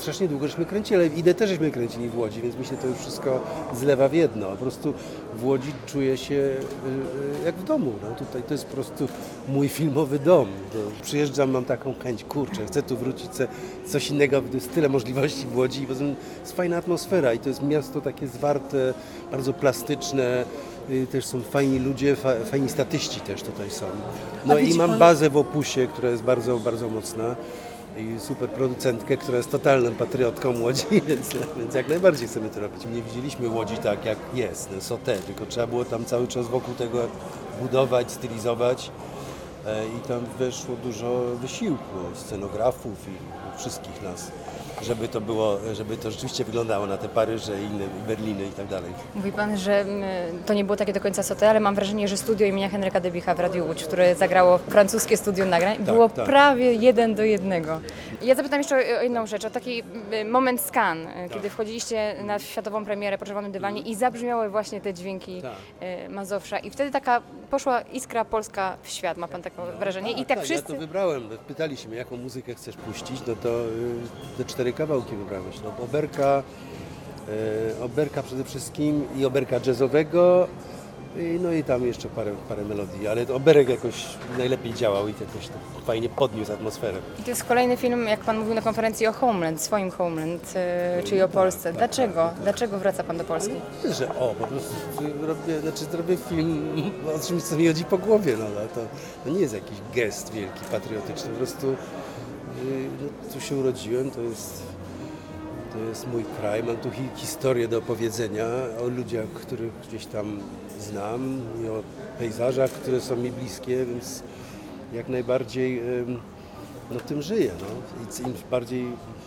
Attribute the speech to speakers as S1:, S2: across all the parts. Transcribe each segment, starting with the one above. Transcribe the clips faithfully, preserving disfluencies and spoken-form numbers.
S1: Strasznie długo żeśmy kręcili, ale idę też żeśmy kręcili w Łodzi, więc mi się to już wszystko zlewa w jedno. Po prostu w Łodzi czuję się y, y, jak w domu. No, tutaj to jest po prostu mój filmowy dom. To przyjeżdżam, mam taką chęć, kurczę, chcę tu wrócić, chcę coś innego, jest tyle możliwości w Łodzi. Poza tym jest fajna atmosfera i to jest miasto takie zwarte, bardzo plastyczne. Y, też są fajni ludzie, fa, fajni statyści też tutaj są. No i mam bazę w Opusie, która jest bardzo, bardzo mocna. I super producentkę, która jest totalną patriotką Łodzi, więc, więc jak najbardziej chcemy to robić. Nie widzieliśmy Łodzi tak jak jest, Sauté, tylko trzeba było tam cały czas wokół tego budować, stylizować e, i tam weszło dużo wysiłku scenografów i wszystkich nas, żeby to było, żeby to rzeczywiście wyglądało na te Paryże i inne, i Berliny i tak dalej.
S2: Mówi Pan, że to nie było takie do końca Sauté, ale mam wrażenie, że studio imienia Henryka Debicha w Radiu Łódź, które zagrało francuskie studio nagrań,
S1: tak,
S2: było
S1: tak.
S2: prawie jeden do jednego. Ja zapytam jeszcze o jedną rzecz, o taki moment scan,
S1: tak.
S2: kiedy wchodziliście na światową premierę po Czerwonym Dywanie i zabrzmiały właśnie te dźwięki
S1: tak.
S2: Mazowsza i wtedy taka poszła iskra polska w świat, ma Pan takie wrażenie? I tak,
S1: tak,
S2: wszyscy...
S1: ja to wybrałem, pytali się mnie, jaką muzykę chcesz puścić, no to y, te cztery kawałki wybrałeś. No, oberka, y, oberka przede wszystkim i oberka jazzowego, y, no i tam jeszcze parę, parę melodii, ale oberek jakoś najlepiej działał i jakoś tak fajnie podniósł atmosferę.
S2: I to jest kolejny film, jak Pan mówił na konferencji, o Homeland, swoim Homeland, yy, czyli o Polsce.
S1: tak,
S2: Dlaczego?
S1: tak, tak.
S2: Dlaczego wraca Pan do Polski?
S1: Że o, po prostu robię, znaczy zrobię film o czymś, co mi chodzi po głowie, no, no to, to nie jest jakiś gest wielki, patriotyczny, po prostu y, no, tu się urodziłem, to jest, to jest mój kraj, mam tu hi historię do opowiedzenia o ludziach, których gdzieś tam znam i o pejzażach, które są mi bliskie, więc jak najbardziej y, no, tym żyję, no. I im bardziej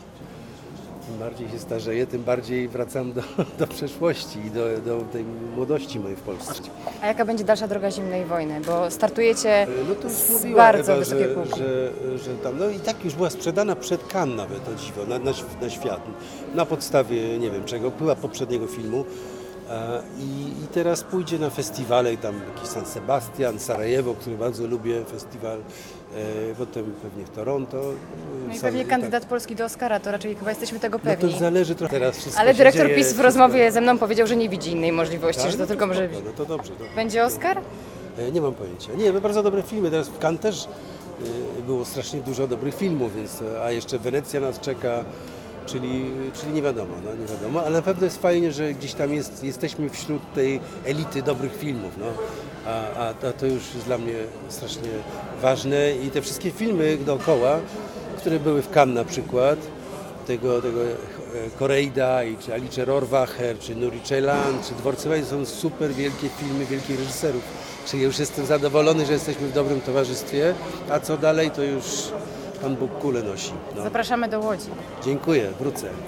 S1: Im bardziej się starzeję, tym bardziej wracam do, do przeszłości i do, do tej młodości mojej w Polsce.
S2: A jaka będzie dalsza droga zimnej wojny? Bo startujecie
S1: No to już
S2: z
S1: mówiła
S2: bardzo
S1: Ewa,
S2: wysokiej
S1: że,
S2: półki.
S1: że, że tam, no i tak już była sprzedana przed Cannes nawet, o dziwo, na, na, na świat. Na podstawie, nie wiem czego, była poprzedniego filmu. E, i, I teraz pójdzie na festiwale, tam jakiś San Sebastian, Sarajewo, który bardzo lubię, festiwal, e, potem pewnie w Toronto.
S2: No i
S1: San-
S2: pewnie
S1: tak.
S2: kandydat Polski do Oscara, to raczej chyba jesteśmy tego
S1: No
S2: pewni.
S1: to zależy trochę teraz wszystko
S2: Ale
S1: się
S2: dyrektor
S1: dzieje,
S2: PiS w
S1: wszystko-
S2: rozmowie ze mną powiedział, że nie widzi innej możliwości,
S1: Tak?
S2: że to
S1: No
S2: tylko może
S1: spoko,
S2: być.
S1: No to dobrze. To...
S2: Będzie Oscar?
S1: E, Nie mam pojęcia. Nie, no bardzo dobre filmy. Teraz w Cannes też e, było strasznie dużo dobrych filmów, więc, a jeszcze Wenecja nas czeka, czyli, czyli nie wiadomo, no, nie wiadomo, ale na pewno jest fajnie, że gdzieś tam jest, jesteśmy wśród tej elity dobrych filmów, no. a, a to, to już jest dla mnie strasznie ważne i te wszystkie filmy dookoła, które były w Cannes na przykład, tego, tego Koreida, i czy Alice Rohrwacher, czy Nuri Ceylan, czy Dworce Wajdy, są super wielkie filmy wielkich reżyserów. Czyli już jestem zadowolony, że jesteśmy w dobrym towarzystwie, a co dalej to już Pan Bóg kulę nosi. No.
S2: Zapraszamy do Łodzi.
S1: Dziękuję, wrócę.